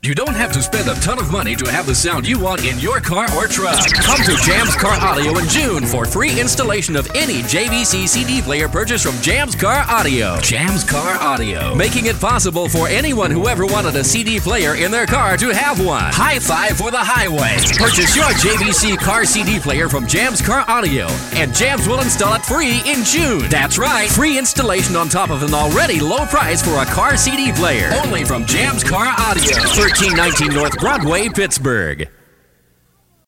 You don't have to spend a ton of money to have the sound you want in your car or truck. Come to Jams Car Audio in June for free installation of any JVC CD player purchased from Jams Car Audio. Jams Car Audio, making it possible for anyone who ever wanted a CD player in their car to have one. High five for the highway. Purchase your JVC car CD player from Jams Car Audio, and Jams will install it free in June. That's right, free installation on top of an already low price for a car CD player. Only from Jams Car Audio. 1319 North Broadway, Pittsburgh.